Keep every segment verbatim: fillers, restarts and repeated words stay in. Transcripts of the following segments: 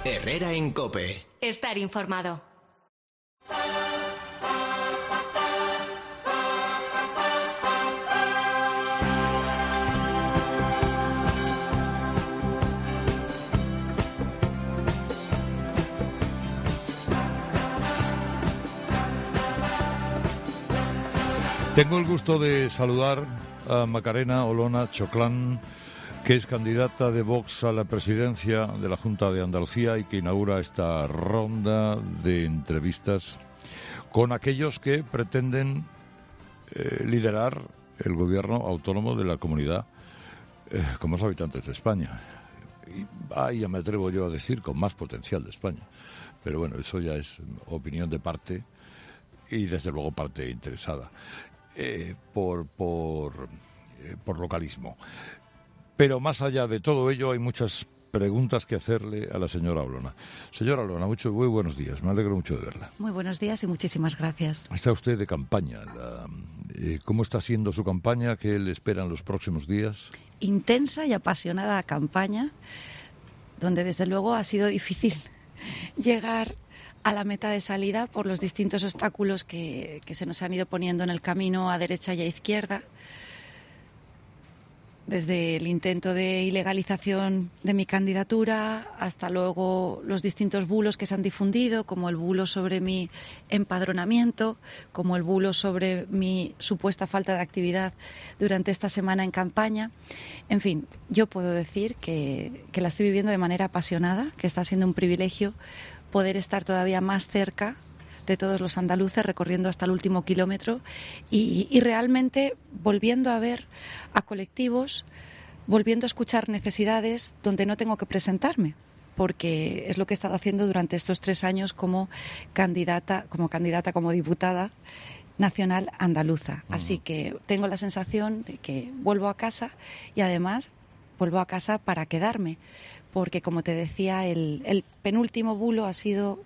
Herrera en COPE. Estar informado. Tengo el gusto de saludar a Macarena Olona Choclán, que es candidata de Vox a la presidencia de la Junta de Andalucía y que inaugura esta ronda de entrevistas con aquellos que pretenden eh, liderar el gobierno autónomo de la comunidad eh, con más habitantes de España. Y ah, ya me atrevo yo a decir con más potencial de España. Pero bueno, eso ya es opinión de parte y desde luego parte interesada. Eh, por, por, eh, por localismo. Pero más allá de todo ello hay muchas preguntas que hacerle a la señora Olona. Señora Olona, mucho, muy buenos días, me alegro mucho de verla. Muy buenos días y muchísimas gracias. Está usted de campaña. La, eh, ¿Cómo está siendo su campaña? ¿Qué le esperan los próximos días? Intensa y apasionada campaña, donde desde luego ha sido difícil llegar a la meta de salida por los distintos obstáculos que, que se nos han ido poniendo en el camino a derecha y a izquierda, desde el intento de ilegalización de mi candidatura hasta luego los distintos bulos que se han difundido, como el bulo sobre mi empadronamiento, como el bulo sobre mi supuesta falta de actividad durante esta semana en campaña. En fin, yo puedo decir que, que la estoy viviendo de manera apasionada, que está siendo un privilegio poder estar todavía más cerca de todos los andaluces, recorriendo hasta el último kilómetro y, y realmente volviendo a ver a colectivos, volviendo a escuchar necesidades donde no tengo que presentarme, porque es lo que he estado haciendo durante estos tres años como candidata, como candidata, como diputada nacional andaluza. Uh-huh. Así que tengo la sensación de que vuelvo a casa y además vuelvo a casa para quedarme, porque como te decía, el, el penúltimo bulo ha sido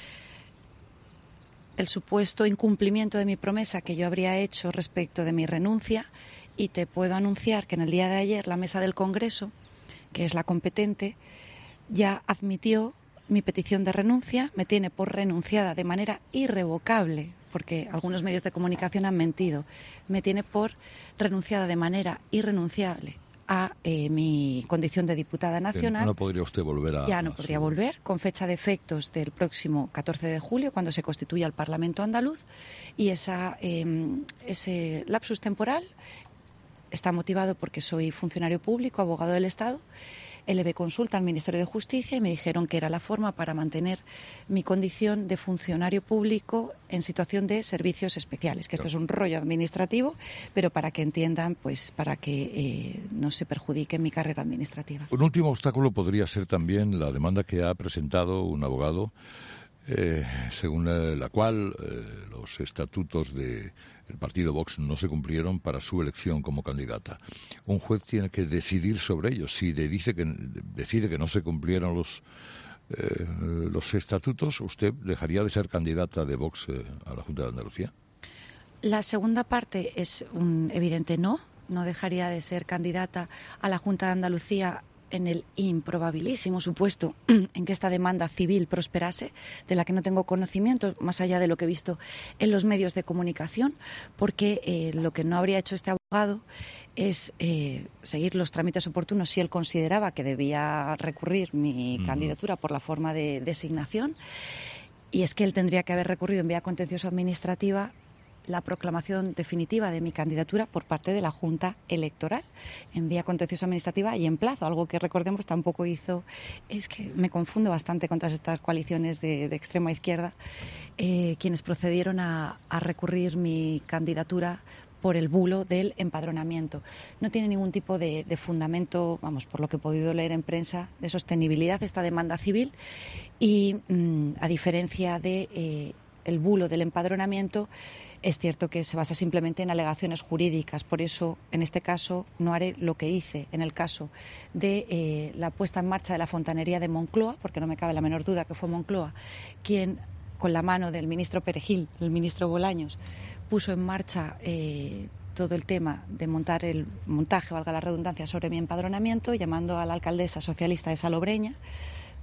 el supuesto incumplimiento de mi promesa que yo habría hecho respecto de mi renuncia, y te puedo anunciar que en el día de ayer la mesa del Congreso, que es la competente, ya admitió mi petición de renuncia, me tiene por renunciada de manera irrevocable, porque algunos medios de comunicación han mentido, me tiene por renunciada de manera irrenunciable a eh, mi condición de diputada nacional. No podría usted volver a... Ya no a podría su... volver, con fecha de efectos del próximo catorce de julio, cuando se constituya el Parlamento andaluz, y esa, eh, ese lapsus temporal está motivado porque soy funcionario público, abogado del Estado. Elevé consulta al Ministerio de Justicia y me dijeron que era la forma para mantener mi condición de funcionario público en situación de servicios especiales, que esto es un rollo administrativo, pero para que entiendan, pues para que eh, no se perjudique mi carrera administrativa. Un último obstáculo podría ser también la demanda que ha presentado un abogado, eh, según la cual eh, los estatutos del partido Vox no se cumplieron para su elección como candidata. Un juez tiene que decidir sobre ello. Si le dice que decide que no se cumplieron los eh, los estatutos, ¿usted dejaría de ser candidata de Vox eh, a la Junta de Andalucía? La segunda parte es un evidente no. No dejaría de ser candidata a la Junta de Andalucía en el improbabilísimo supuesto en que esta demanda civil prosperase, de la que no tengo conocimiento, más allá de lo que he visto en los medios de comunicación, porque eh, lo que no habría hecho este abogado es eh, seguir los trámites oportunos si él consideraba que debía recurrir mi mm. candidatura por la forma de designación, y es que él tendría que haber recurrido en vía contencioso administrativa la proclamación definitiva de mi candidatura por parte de la Junta Electoral en vía contencioso administrativa y en plazo, algo que recordemos tampoco hizo. Es que me confundo bastante con todas estas coaliciones de, de extrema izquierda, eh, quienes procedieron a, a recurrir mi candidatura por el bulo del empadronamiento. No tiene ningún tipo de, de fundamento, vamos, por lo que he podido leer en prensa, de sostenibilidad esta demanda civil, y mmm, a diferencia de eh, el bulo del empadronamiento, es cierto que se basa simplemente en alegaciones jurídicas. Por eso, en este caso, no haré lo que hice en el caso de eh, la puesta en marcha de la fontanería de Moncloa, porque no me cabe la menor duda que fue Moncloa quien, con la mano del ministro Perejil, el ministro Bolaños, puso en marcha eh, todo el tema de montar el montaje, valga la redundancia, sobre mi empadronamiento, llamando a la alcaldesa socialista de Salobreña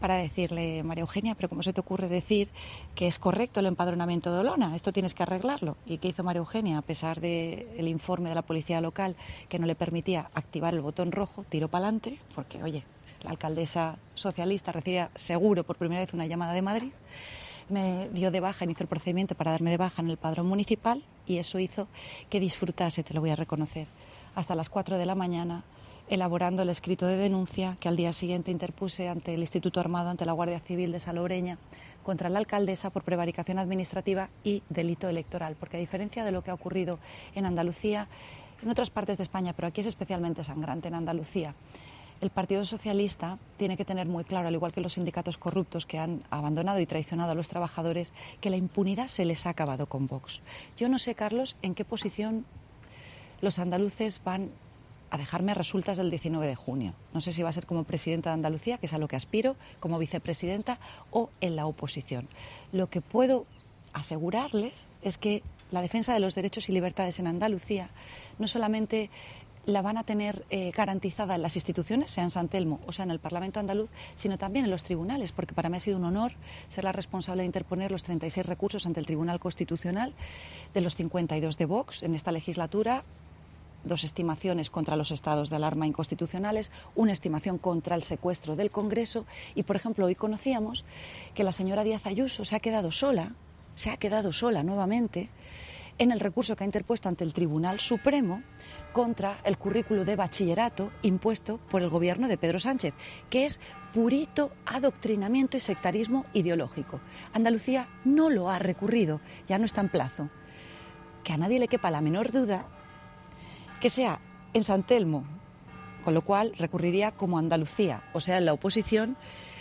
para decirle, María Eugenia, pero ¿cómo se te ocurre decir que es correcto el empadronamiento de Olona? Esto tienes que arreglarlo. ¿Y qué hizo María Eugenia? A pesar del informe de la policía local que no le permitía activar el botón rojo, tiró para adelante, porque, oye, la alcaldesa socialista recibía seguro por primera vez una llamada de Madrid, me dio de baja, inició el procedimiento para darme de baja en el padrón municipal y eso hizo que disfrutase, te lo voy a reconocer, hasta las cuatro de la mañana, elaborando el escrito de denuncia que al día siguiente interpuse ante el Instituto Armado, ante la Guardia Civil de Salobreña, contra la alcaldesa por prevaricación administrativa y delito electoral. Porque a diferencia de lo que ha ocurrido en Andalucía, en otras partes de España, pero aquí es especialmente sangrante en Andalucía, el Partido Socialista tiene que tener muy claro, al igual que los sindicatos corruptos que han abandonado y traicionado a los trabajadores, que la impunidad se les ha acabado con Vox. Yo no sé, Carlos, en qué posición los andaluces van a dejarme resultas del diecinueve de junio. No sé si va a ser como presidenta de Andalucía, que es a lo que aspiro, como vicepresidenta, o en la oposición. Lo que puedo asegurarles es que la defensa de los derechos y libertades en Andalucía no solamente la van a tener eh, garantizada en las instituciones, sea en San Telmo o sea en el Parlamento andaluz, sino también en los tribunales, porque para mí ha sido un honor ser la responsable de interponer los treinta y seis recursos ante el Tribunal Constitucional de los cincuenta y dos de Vox en esta legislatura. Dos estimaciones contra los estados de alarma inconstitucionales, una estimación contra el secuestro del Congreso y, por ejemplo, hoy conocíamos que la señora Díaz Ayuso se ha quedado sola, se ha quedado sola nuevamente en el recurso que ha interpuesto ante el Tribunal Supremo contra el currículo de bachillerato impuesto por el gobierno de Pedro Sánchez, que es purito adoctrinamiento y sectarismo ideológico. Andalucía no lo ha recurrido, ya no está en plazo. Que a nadie le quepa la menor duda que sea en San Telmo, con lo cual recurriría como Andalucía, o sea, en la oposición.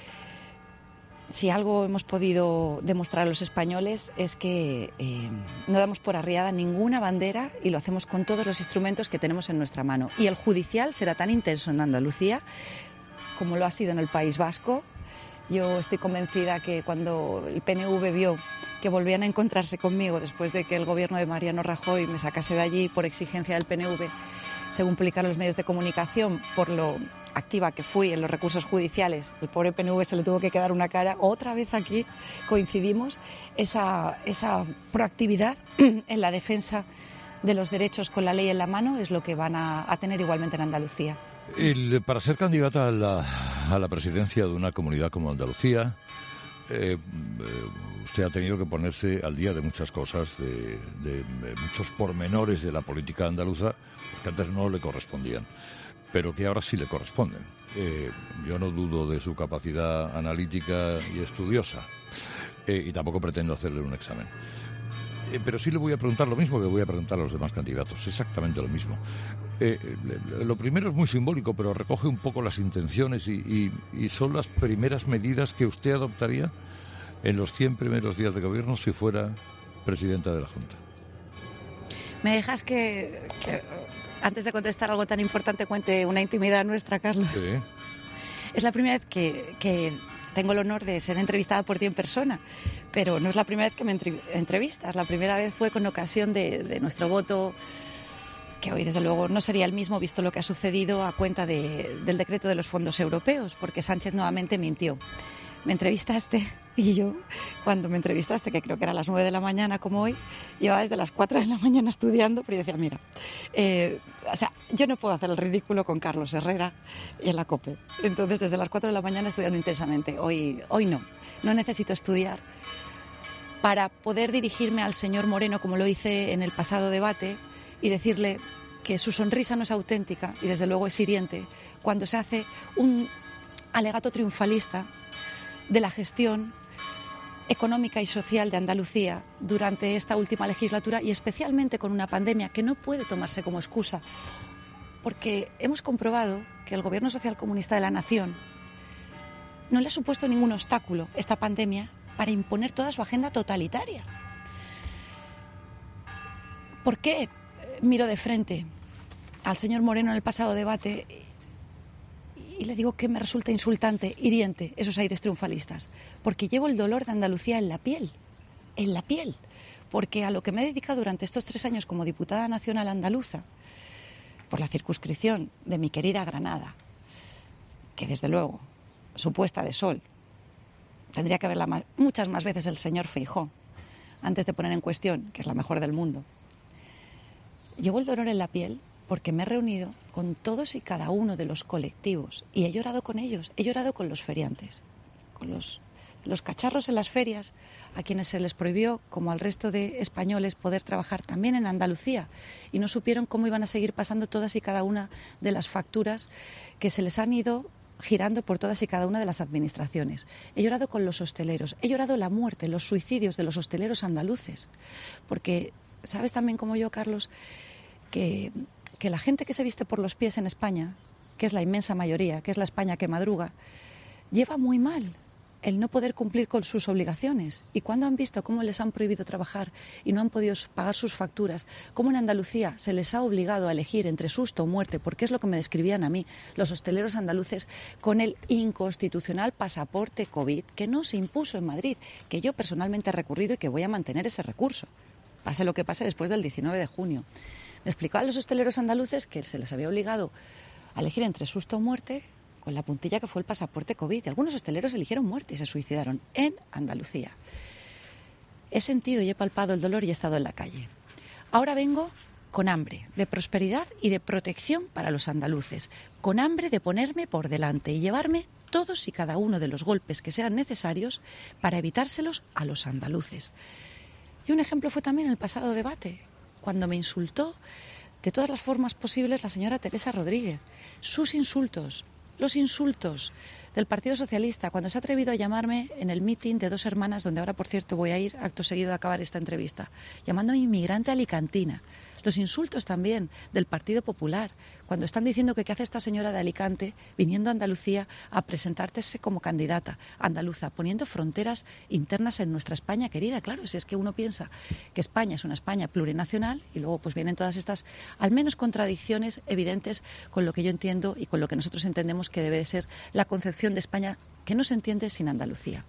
Si algo hemos podido demostrar a los españoles es que eh, no damos por arriada ninguna bandera y lo hacemos con todos los instrumentos que tenemos en nuestra mano. Y el judicial será tan intenso en Andalucía como lo ha sido en el País Vasco. Yo estoy convencida que cuando el P N V vio que volvían a encontrarse conmigo después de que el gobierno de Mariano Rajoy me sacase de allí por exigencia del P N V, según publicaron los medios de comunicación, por lo activa que fui en los recursos judiciales, el pobre P N V se le tuvo que quedar una cara. Otra vez aquí coincidimos, esa, esa proactividad en la defensa de los derechos con la ley en la mano es lo que van a, a tener igualmente en Andalucía. El, para ser candidata a la, a la presidencia de una comunidad como Andalucía, eh, usted ha tenido que ponerse al día de muchas cosas, de, de, de muchos pormenores de la política andaluza que antes no le correspondían, pero que ahora sí le corresponden. Eh, yo no dudo de su capacidad analítica y estudiosa, eh, y tampoco pretendo hacerle un examen. Eh, pero sí le voy a preguntar lo mismo que voy a preguntar a los demás candidatos, exactamente lo mismo. Eh, lo primero es muy simbólico, pero recoge un poco las intenciones y, y, y son las primeras medidas que usted adoptaría en los cien primeros días de gobierno si fuera presidenta de la Junta. ¿Me dejas que, que antes de contestar algo tan importante cuente una intimidad nuestra, Carlos? Sí. Es la primera vez que, que tengo el honor de ser entrevistada por ti en persona, pero no es la primera vez que me entrevistas. La primera vez fue con ocasión de, de nuestro voto, que hoy desde luego no sería el mismo visto lo que ha sucedido a cuenta de, del decreto de los fondos europeos, porque Sánchez nuevamente mintió. Me entrevistaste y yo, cuando me entrevistaste, que creo que era a las nueve de la mañana como hoy, llevaba desde las cuatro de la mañana estudiando, pero yo decía, mira, eh, o sea, yo no puedo hacer el ridículo con Carlos Herrera y en la COPE. Entonces, desde las cuatro de la mañana estudiando intensamente. Hoy, hoy no, no necesito estudiar para poder dirigirme al señor Moreno, como lo hice en el pasado debate, y decirle que su sonrisa no es auténtica y desde luego es hiriente cuando se hace un alegato triunfalista de la gestión económica y social de Andalucía durante esta última legislatura y especialmente con una pandemia que no puede tomarse como excusa, porque hemos comprobado que el Gobierno Socialcomunista de la Nación no le ha supuesto ningún obstáculo esta pandemia para imponer toda su agenda totalitaria. ¿Por qué miro de frente al señor Moreno en el pasado debate y le digo que me resulta insultante, hiriente, esos aires triunfalistas? Porque llevo el dolor de Andalucía en la piel, en la piel. Porque a lo que me he dedicado durante estos tres años como diputada nacional andaluza, por la circunscripción de mi querida Granada, que desde luego, su puesta de sol tendría que verla más, muchas más veces el señor Feijóo, antes de poner en cuestión, que es la mejor del mundo. Llevo el dolor en la piel porque me he reunido con todos y cada uno de los colectivos y he llorado con ellos, he llorado con los feriantes, con los, los cacharros en las ferias, a quienes se les prohibió, como al resto de españoles, poder trabajar también en Andalucía y no supieron cómo iban a seguir pasando todas y cada una de las facturas que se les han ido girando por todas y cada una de las administraciones. He llorado con los hosteleros, he llorado la muerte, los suicidios de los hosteleros andaluces, porque sabes también como yo, Carlos, que, que la gente que se viste por los pies en España, que es la inmensa mayoría, que es la España que madruga, lleva muy mal el no poder cumplir con sus obligaciones. Y cuando han visto cómo les han prohibido trabajar y no han podido pagar sus facturas, cómo en Andalucía se les ha obligado a elegir entre susto o muerte, porque es lo que me describían a mí los hosteleros andaluces, con el inconstitucional pasaporte COVID que no se impuso en Madrid, que yo personalmente he recurrido y que voy a mantener ese recurso, pase lo que pase después del diecinueve de junio. Me explicaban los hosteleros andaluces que se les había obligado a elegir entre susto o muerte, con la puntilla que fue el pasaporte COVID. Algunos hosteleros eligieron muerte y se suicidaron en Andalucía. He sentido y he palpado el dolor y he estado en la calle. Ahora vengo con hambre de prosperidad y de protección para los andaluces, con hambre de ponerme por delante y llevarme todos y cada uno de los golpes que sean necesarios para evitárselos a los andaluces. Y un ejemplo fue también el pasado debate, cuando me insultó de todas las formas posibles la señora Teresa Rodríguez. Sus insultos, los insultos del Partido Socialista, cuando se ha atrevido a llamarme en el mitin de Dos Hermanas, donde ahora, por cierto, voy a ir acto seguido de acabar esta entrevista, llamándome inmigrante alicantina. Los insultos también del Partido Popular, cuando están diciendo que qué hace esta señora de Alicante viniendo a Andalucía a presentarse como candidata andaluza, poniendo fronteras internas en nuestra España querida. Claro, si es que uno piensa que España es una España plurinacional y luego pues vienen todas estas, al menos, contradicciones evidentes con lo que yo entiendo y con lo que nosotros entendemos que debe de ser la concepción de España, que no se entiende sin Andalucía.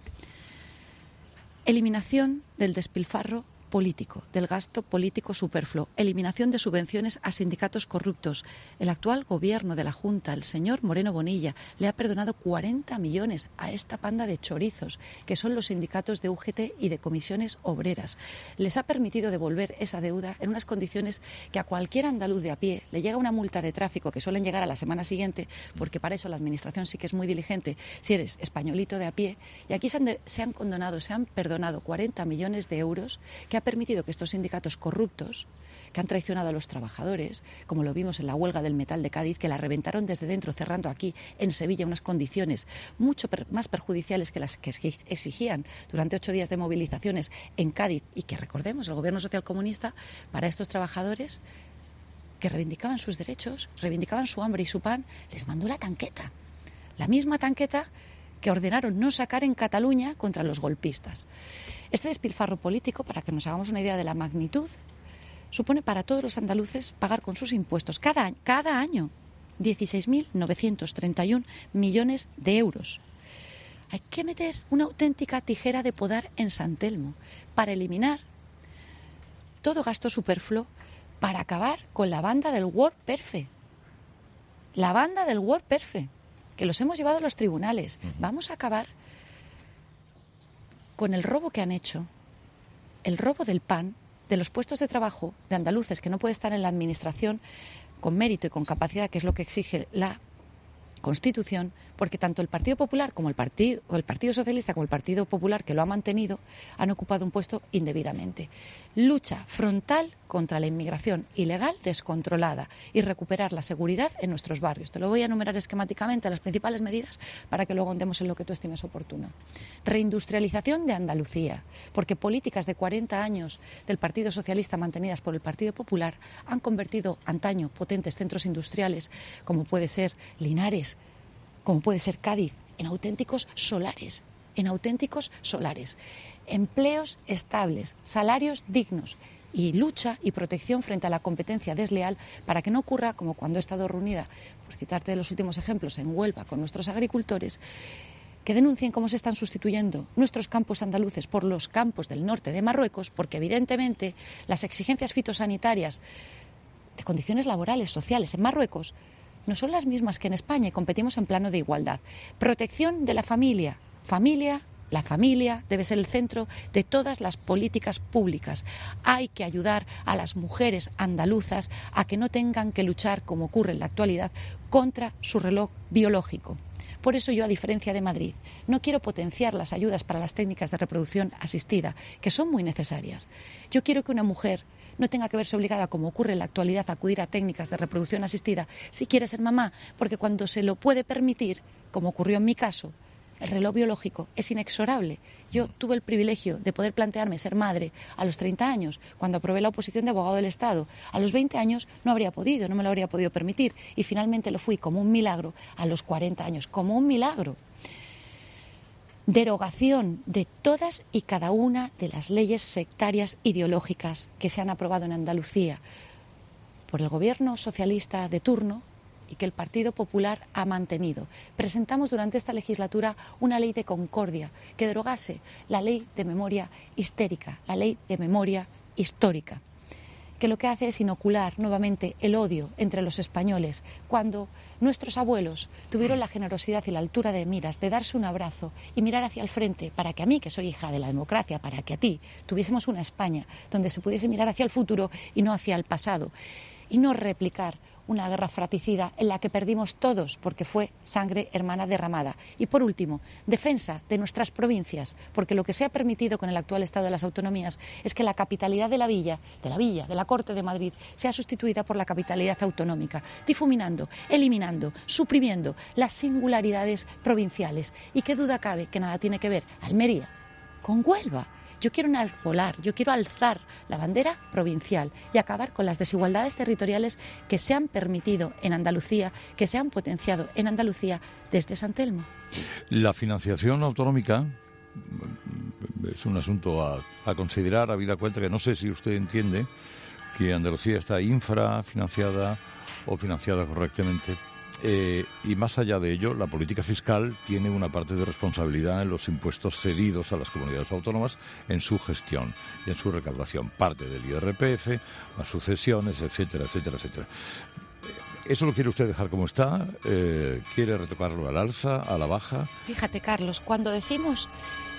Eliminación del despilfarro político, del gasto político superfluo, eliminación de subvenciones a sindicatos corruptos. El actual gobierno de la Junta, el señor Moreno Bonilla, le ha perdonado cuarenta millones a esta panda de chorizos, que son los sindicatos de U G T y de comisiones obreras. Les ha permitido devolver esa deuda en unas condiciones que a cualquier andaluz de a pie le llega una multa de tráfico, que suelen llegar a la semana siguiente, porque para eso la administración sí que es muy diligente, si eres españolito de a pie. Y aquí se han, de, se han condonado, se han perdonado cuarenta millones de euros, que ha permitido que estos sindicatos corruptos, que han traicionado a los trabajadores, como lo vimos en la huelga del metal de Cádiz, que la reventaron desde dentro, cerrando aquí en Sevilla unas condiciones mucho per- más perjudiciales que las que exigían durante ocho días de movilizaciones en Cádiz, y que, recordemos, el gobierno socialcomunista, para estos trabajadores que reivindicaban sus derechos, reivindicaban su hambre y su pan, les mandó la tanqueta, la misma tanqueta que ordenaron no sacar en Cataluña contra los golpistas. Este despilfarro político, para que nos hagamos una idea de la magnitud, supone para todos los andaluces pagar con sus impuestos cada, cada año dieciséis mil novecientos treinta y uno millones de euros. Hay que meter una auténtica tijera de podar en San Telmo para eliminar todo gasto superfluo, para acabar con la banda del WordPerfect. La banda del WordPerfect, que los hemos llevado a los tribunales. Vamos a acabar con el robo que han hecho, el robo del pan, de los puestos de trabajo de andaluces, que no puede estar en la administración con mérito y con capacidad, que es lo que exige la Constitución, porque tanto el Partido Popular como el Partido, o el Partido Socialista como el Partido Popular, que lo ha mantenido, han ocupado un puesto indebidamente. Lucha frontal contra la inmigración ilegal descontrolada y recuperar la seguridad en nuestros barrios. Te lo voy a enumerar esquemáticamente, las principales medidas, para que luego andemos en lo que tú estimes oportuno. Reindustrialización de Andalucía, porque políticas de cuarenta años del Partido Socialista mantenidas por el Partido Popular han convertido antaño potentes centros industriales, como puede ser Linares, como puede ser Cádiz, en auténticos solares, en auténticos solares. Empleos estables, salarios dignos y lucha y protección frente a la competencia desleal, para que no ocurra como cuando he estado reunida, por citarte de los últimos ejemplos, en Huelva con nuestros agricultores, que denuncien cómo se están sustituyendo nuestros campos andaluces por los campos del norte de Marruecos, porque evidentemente las exigencias fitosanitarias de condiciones laborales, sociales en Marruecos no son las mismas que en España, y competimos en plano de igualdad. Protección de la familia, familia La familia debe ser el centro de todas las políticas públicas. Hay que ayudar a las mujeres andaluzas a que no tengan que luchar, como ocurre en la actualidad, contra su reloj biológico. Por eso yo, a diferencia de Madrid, no quiero potenciar las ayudas para las técnicas de reproducción asistida, que son muy necesarias. Yo quiero que una mujer no tenga que verse obligada, como ocurre en la actualidad, a acudir a técnicas de reproducción asistida si quiere ser mamá, porque cuando se lo puede permitir, como ocurrió en mi caso, el reloj biológico es inexorable. Yo tuve el privilegio de poder plantearme ser madre a los treinta años, cuando aprobé la oposición de abogado del Estado. A los veinte años no habría podido, no me lo habría podido permitir. Y finalmente lo fui como un milagro a los cuarenta años, como un milagro. Derogación de todas y cada una de las leyes sectarias ideológicas que se han aprobado en Andalucía por el gobierno socialista de turno y que el Partido Popular ha mantenido. Presentamos durante esta legislatura una ley de concordia que derogase la ley de memoria histérica, la ley de memoria histórica, que lo que hace es inocular nuevamente el odio entre los españoles, cuando nuestros abuelos tuvieron la generosidad y la altura de miras de darse un abrazo y mirar hacia el frente para que a mí, que soy hija de la democracia, para que a ti tuviésemos una España donde se pudiese mirar hacia el futuro y no hacia el pasado, y no replicar una guerra fratricida en la que perdimos todos porque fue sangre hermana derramada. Y por último, defensa de nuestras provincias, porque lo que se ha permitido con el actual estado de las autonomías es que la capitalidad de la villa, de la villa, de la Corte de Madrid, sea sustituida por la capitalidad autonómica, difuminando, eliminando, suprimiendo las singularidades provinciales. Y qué duda cabe que nada tiene que ver Almería con Huelva. Yo quiero enarbolar, yo quiero alzar la bandera provincial y acabar con las desigualdades territoriales que se han permitido en Andalucía, que se han potenciado en Andalucía desde San Telmo. La financiación autonómica es un asunto a, a considerar, habida cuenta que no sé si usted entiende que Andalucía está infrafinanciada o financiada correctamente. Eh, y más allá de ello, la política fiscal tiene una parte de responsabilidad en los impuestos cedidos a las comunidades autónomas en su gestión y en su recaudación. Parte del I R P F, las sucesiones, etcétera, etcétera, etcétera. ¿Eso lo quiere usted dejar como está? Eh, ¿Quiere retocarlo al alza, a la baja? Fíjate, Carlos, cuando decimos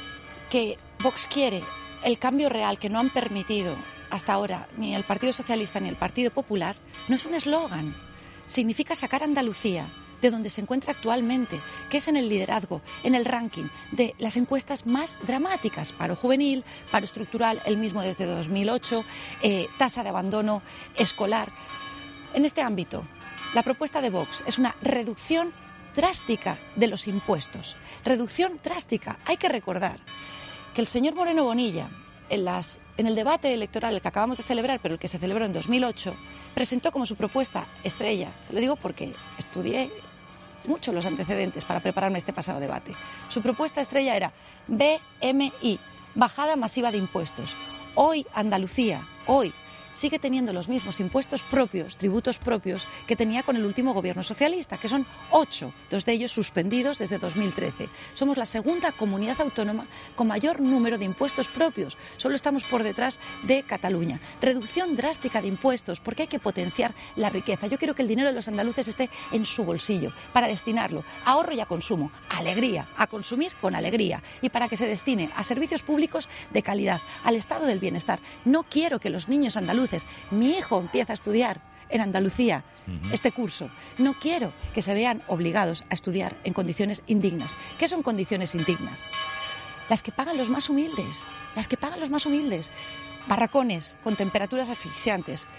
que Vox quiere el cambio real que no han permitido hasta ahora ni el Partido Socialista ni el Partido Popular, no es un eslogan. Significa sacar a Andalucía de donde se encuentra actualmente, que es en el liderazgo, en el ranking de las encuestas más dramáticas. Paro juvenil, paro estructural, el mismo desde dos mil ocho, eh, tasa de abandono escolar. En este ámbito, la propuesta de Vox es una reducción drástica de los impuestos. Reducción drástica. Hay que recordar que el señor Moreno Bonilla, En, las, en el debate electoral, el que acabamos de celebrar, pero el que se celebró en dos mil ocho, presentó como su propuesta estrella, te lo digo porque estudié mucho los antecedentes para prepararme este pasado debate, su propuesta estrella era B M I, bajada masiva de impuestos. Hoy Andalucía, hoy, sigue teniendo los mismos impuestos propios, tributos propios, que tenía con el último gobierno socialista, que son ocho, dos de ellos suspendidos desde dos mil trece. Somos la segunda comunidad autónoma con mayor número de impuestos propios. Solo estamos por detrás de Cataluña. Reducción drástica de impuestos, porque hay que potenciar la riqueza. Yo quiero que el dinero de los andaluces esté en su bolsillo, para destinarlo a ahorro y a consumo, a alegría, a consumir con alegría, y para que se destine a servicios públicos de calidad, al estado del bienestar. No quiero que los niños andaluces, mi hijo empieza a estudiar en Andalucía uh-huh. este curso, no quiero que se vean obligados a estudiar en condiciones indignas. ¿Qué son condiciones indignas? Las que pagan los más humildes, las que pagan los más humildes. Barracones con temperaturas asfixiantes,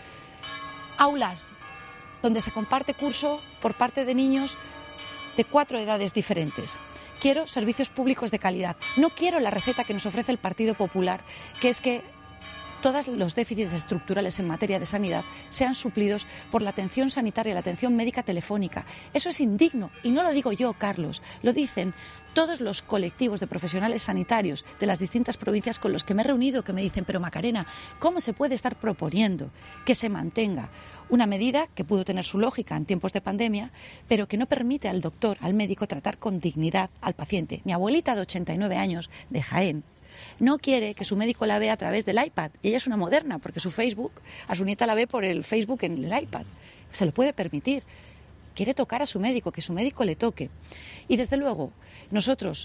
aulas donde se comparte curso por parte de niños de cuatro edades diferentes. Quiero servicios públicos de calidad. No quiero la receta que nos ofrece el Partido Popular, que es que todos los déficits estructurales en materia de sanidad sean suplidos por la atención sanitaria, la atención médica telefónica. Eso es indigno, y no lo digo yo, Carlos, lo dicen todos los colectivos de profesionales sanitarios de las distintas provincias con los que me he reunido, que me dicen, pero Macarena, ¿cómo se puede estar proponiendo que se mantenga una medida que pudo tener su lógica en tiempos de pandemia, pero que no permite al doctor, al médico, tratar con dignidad al paciente? Mi abuelita de ochenta y nueve años, de Jaén, no quiere que su médico la vea a través del iPad. Y ella es una moderna, porque su Facebook, a su nieta la ve por el Facebook en el iPad. Se lo puede permitir. Quiere tocar a su médico, que su médico le toque. Y desde luego, nosotros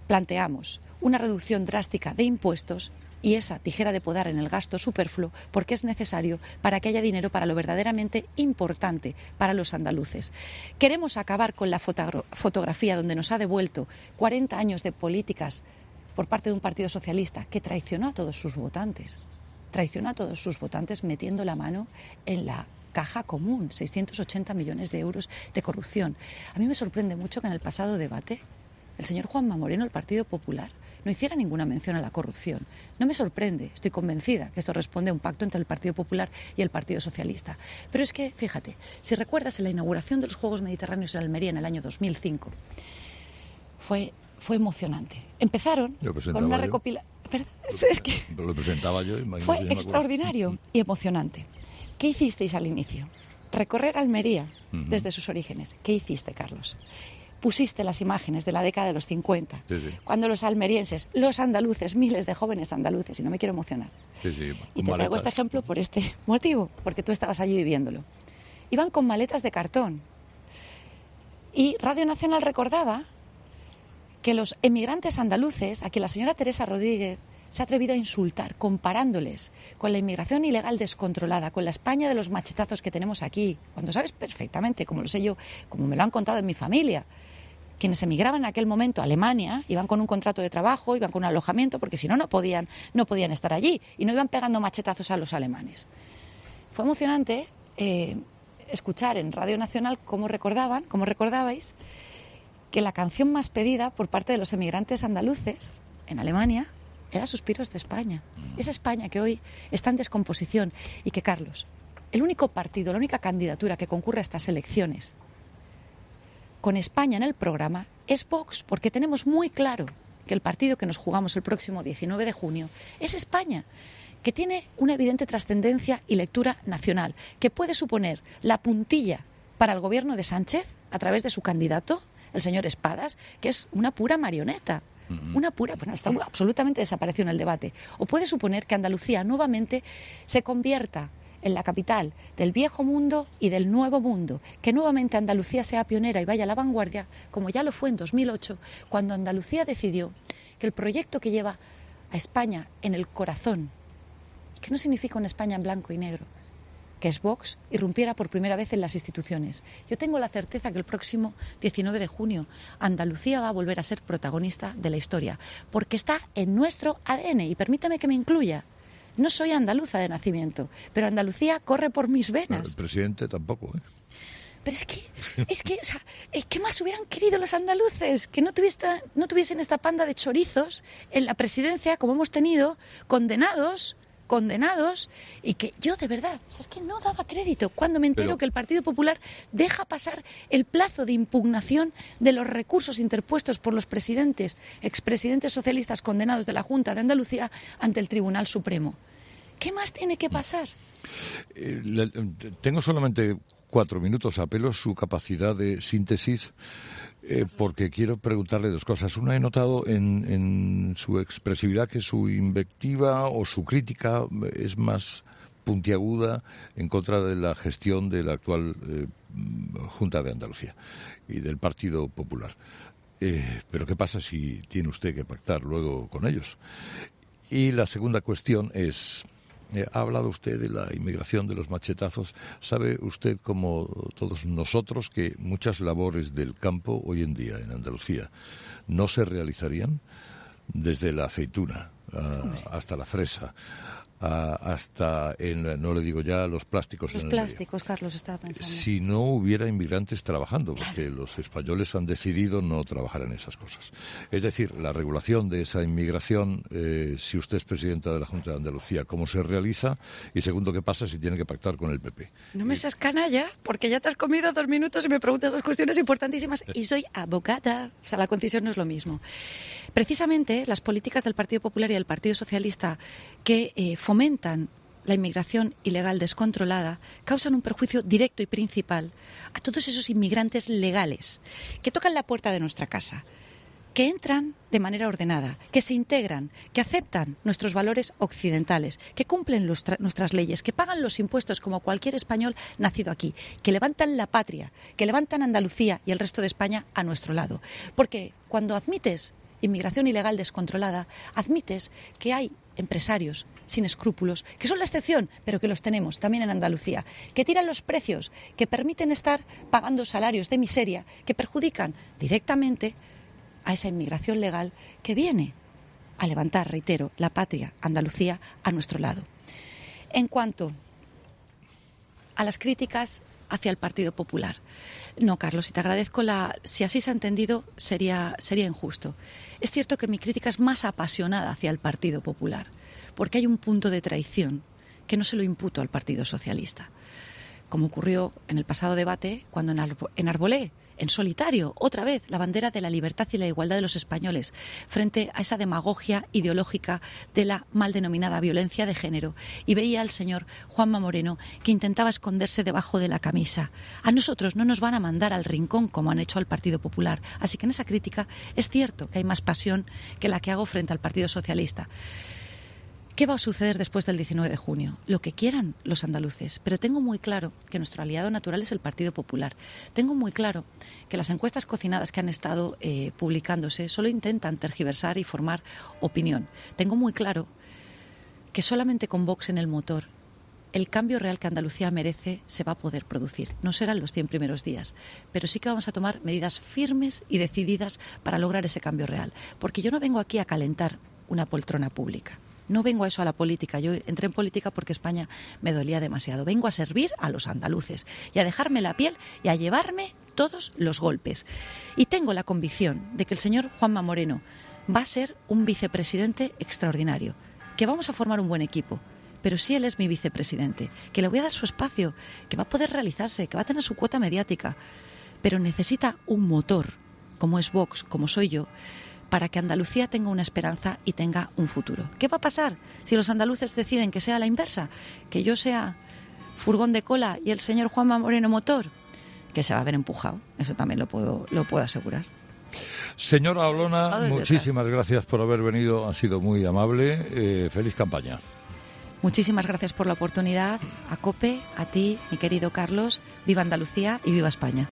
planteamos una reducción drástica de impuestos y esa tijera de podar en el gasto superfluo, porque es necesario para que haya dinero para lo verdaderamente importante para los andaluces. Queremos acabar con la fotogra- fotografía donde nos ha devuelto cuarenta años de políticas por parte de un partido socialista que traicionó a todos sus votantes, traicionó a todos sus votantes metiendo la mano en la caja común, seiscientos ochenta millones de euros de corrupción. A mí me sorprende mucho que en el pasado debate el señor Juanma Moreno, el Partido Popular, no hiciera ninguna mención a la corrupción. No me sorprende, estoy convencida que esto responde a un pacto entre el Partido Popular y el Partido Socialista. Pero es que, fíjate, si recuerdas en la inauguración de los Juegos Mediterráneos en Almería en el año dos mil cinco, fue, fue emocionante. Empezaron con una recopilación... Es que lo presentaba yo. Fue extraordinario y emocionante. ¿Qué hicisteis al inicio? Recorrer Almería uh-huh. desde sus orígenes. ¿Qué hiciste, Carlos? Pusiste las imágenes de la década de los cincuenta, sí, sí. cuando los almerienses, los andaluces, miles de jóvenes andaluces, y no me quiero emocionar, sí, sí, y te traigo este ejemplo por este motivo, porque tú estabas allí viviéndolo, iban con maletas de cartón. Y Radio Nacional recordaba que los emigrantes andaluces, a quien la señora Teresa Rodríguez se ha atrevido a insultar, comparándoles con la inmigración ilegal descontrolada, con la España de los machetazos que tenemos aquí, cuando sabes perfectamente, como lo sé yo, como me lo han contado en mi familia, quienes emigraban en aquel momento a Alemania iban con un contrato de trabajo, iban con un alojamiento, porque si no, no podían, no podían estar allí y no iban pegando machetazos a los alemanes. Fue emocionante eh, escuchar en Radio Nacional cómo recordaban, cómo recordabais, que la canción más pedida por parte de los emigrantes andaluces en Alemania era Suspiros de España. Esa España que hoy está en descomposición y que, Carlos, el único partido, la única candidatura que concurre a estas elecciones con España en el programa es Vox, porque tenemos muy claro que el partido que nos jugamos el próximo diecinueve de junio es España, que tiene una evidente trascendencia y lectura nacional, que puede suponer la puntilla para el gobierno de Sánchez a través de su candidato, el señor Espadas, que es una pura marioneta. Una pura, bueno, está absolutamente desaparecido en el debate. O puede suponer que Andalucía nuevamente se convierta en la capital del viejo mundo y del nuevo mundo, que nuevamente Andalucía sea pionera y vaya a la vanguardia, como ya lo fue en dos mil ocho, cuando Andalucía decidió que el proyecto que lleva a España en el corazón, que no significa una España en blanco y negro, que es Vox, irrumpiera por primera vez en las instituciones. Yo tengo la certeza que el próximo diecinueve de junio Andalucía va a volver a ser protagonista de la historia, porque está en nuestro A D N, y permítame que me incluya. No soy andaluza de nacimiento, pero Andalucía corre por mis venas. El presidente tampoco, ¿eh? Pero es que, es que, o sea, ¿qué más hubieran querido los andaluces? Que no, tuviese, no tuviesen esta panda de chorizos en la presidencia, como hemos tenido, condenados... condenados, y que yo de verdad, o sea, es que no daba crédito cuando me entero Pero... que el Partido Popular deja pasar el plazo de impugnación de los recursos interpuestos por los presidentes, expresidentes socialistas condenados de la Junta de Andalucía ante el Tribunal Supremo. ¿Qué más tiene que pasar? Eh, le, tengo solamente cuatro minutos, apelo a su capacidad de síntesis. Eh, porque quiero preguntarle dos cosas. Una, he notado en, en su expresividad que su invectiva o su crítica es más puntiaguda en contra de la gestión de la actual eh, Junta de Andalucía y del Partido Popular. Eh, pero ¿qué pasa si tiene usted que pactar luego con ellos? Y la segunda cuestión es... Eh, ha hablado usted de la inmigración, de los machetazos. ¿Sabe usted, como todos nosotros, que muchas labores del campo hoy en día en Andalucía no se realizarían? Desde la aceituna uh, hasta la fresa, uh, hasta, en, no le digo ya, los plásticos. Los en plásticos, Carlos, estaba pensando. Si no hubiera inmigrantes trabajando, porque claro, los españoles han decidido no trabajar en esas cosas. Es decir, la regulación de esa inmigración, eh, si usted es presidenta de la Junta de Andalucía, ¿cómo se realiza? Y segundo, ¿qué pasa si tiene que pactar con el P P? No me seas canalla, porque ya te has comido dos minutos y me preguntas dos cuestiones importantísimas y soy abogada. O sea, la concisión no es lo mismo. Precisamente las políticas del Partido Popular y del Partido Socialista que eh, fomentan la inmigración ilegal descontrolada causan un perjuicio directo y principal a todos esos inmigrantes legales que tocan la puerta de nuestra casa, que entran de manera ordenada, que se integran, que aceptan nuestros valores occidentales, que cumplen los nuestras leyes, que pagan los impuestos como cualquier español nacido aquí, que levantan la patria, que levantan Andalucía y el resto de España a nuestro lado. Porque cuando admites inmigración ilegal descontrolada, admites que hay empresarios sin escrúpulos, que son la excepción, pero que los tenemos también en Andalucía, que tiran los precios, que permiten estar pagando salarios de miseria, que perjudican directamente a esa inmigración legal que viene a levantar, reitero, la patria Andalucía a nuestro lado. En cuanto a las críticas hacia el Partido Popular. No, Carlos, si te agradezco la... Si así se ha entendido, sería, sería injusto. Es cierto que mi crítica es más apasionada hacia el Partido Popular, porque hay un punto de traición que no se lo imputo al Partido Socialista. Como ocurrió en el pasado debate, cuando enarbolé en solitario, otra vez, la bandera de la libertad y la igualdad de los españoles frente a esa demagogia ideológica de la mal denominada violencia de género, y veía al señor Juanma Moreno que intentaba esconderse debajo de la camisa. A nosotros no nos van a mandar al rincón como han hecho al Partido Popular, así que en esa crítica es cierto que hay más pasión que la que hago frente al Partido Socialista. ¿Qué va a suceder después del diecinueve de junio? Lo que quieran los andaluces, pero tengo muy claro que nuestro aliado natural es el Partido Popular. Tengo muy claro que las encuestas cocinadas que han estado eh, publicándose solo intentan tergiversar y formar opinión. Tengo muy claro que solamente con Vox en el motor el cambio real que Andalucía merece se va a poder producir. No serán los cien primeros días, pero sí que vamos a tomar medidas firmes y decididas para lograr ese cambio real. Porque yo no vengo aquí a calentar una poltrona pública. No vengo a eso, a la política. Yo entré en política porque España me dolía demasiado. Vengo a servir a los andaluces y a dejarme la piel y a llevarme todos los golpes. Y tengo la convicción de que el señor Juanma Moreno va a ser un vicepresidente extraordinario, que vamos a formar un buen equipo. Pero si él es mi vicepresidente, que le voy a dar su espacio, que va a poder realizarse, que va a tener su cuota mediática, pero necesita un motor, como es Vox, como soy yo, para que Andalucía tenga una esperanza y tenga un futuro. ¿Qué va a pasar si los andaluces deciden que sea la inversa? Que yo sea furgón de cola y el señor Juanma Moreno motor. Que se va a ver empujado. Eso también lo puedo, lo puedo asegurar. Señora Olona, muchísimas gracias por haber venido. Ha sido muy amable. Eh, feliz campaña. Muchísimas gracias por la oportunidad. A COPE, a ti, mi querido Carlos. Viva Andalucía y viva España.